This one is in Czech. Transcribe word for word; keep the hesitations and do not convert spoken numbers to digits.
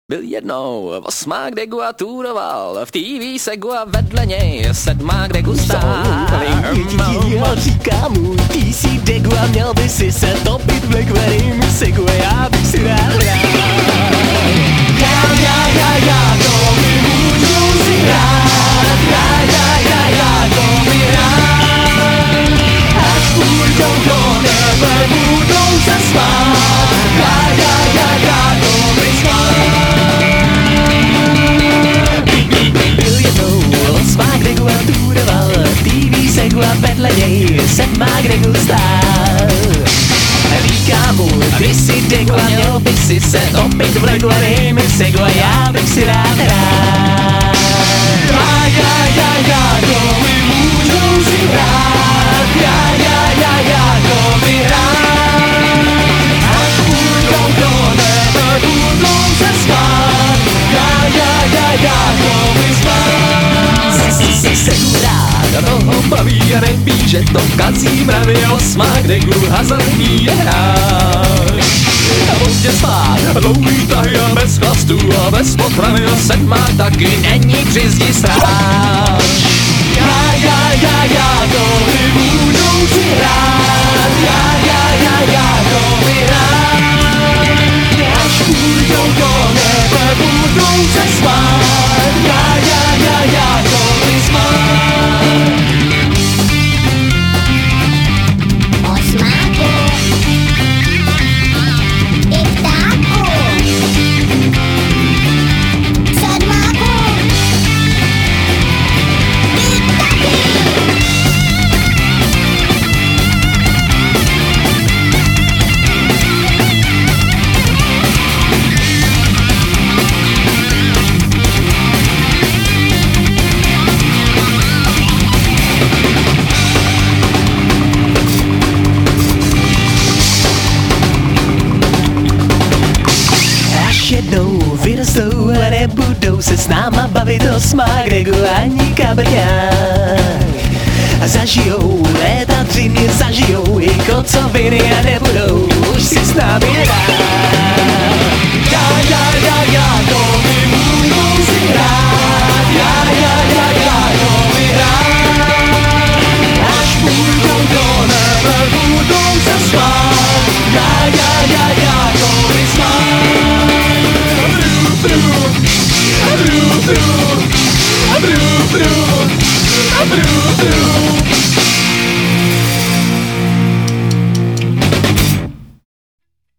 Byl jednou osmák, kde Gua turoval, v té vé se Gua vedle něj sedmák, kde gustál. Říká můj P C Degua, měl by si se topit v Blackberry Segway, já bych si rád hrát. Já, já, já, já, to mi můžu si hrát. Já, já, já, já, to mi hrát. Až půjdou do nebe, budou se smát. Já, já, já, já, to mi smát. Byl jednou osmák, kde Gua turoval, v té vé Segway vedle něj sedmák, kde gustál. Říká mu, ty si Degua, měl by si se topit v Blackberry Segway, já bych si rád hrát. Já, já, já, já, to mi můžou si hrát. Já, já, já, já, to mi hrát. Až půjdou do nebe, budou se smát. Já, já, já, já, to mi smát. Segura, toho baví a neví, že to kazí mravy osmák, kde Gua hazardní je hráč. A pozdě spát, dlouhý tahy a bez chlastu a bez potravy a sedmák taky není při zdi stráč. Já, já, já, já, to mi můžou si hrát. Já, já, já, já, to mi hrát. Až půjdou do nebe, budou se smát. Já, já, já, já, to mi smát. Osmáku, i ptáku, sedmáku, ty taky. Až jednou vyrostou a nebudou se s náma bavit osmák, kde Gua ani kabrňák. A zažijou léta tři dny, zažijou i kocoviny a nebudou už si s námi hrát.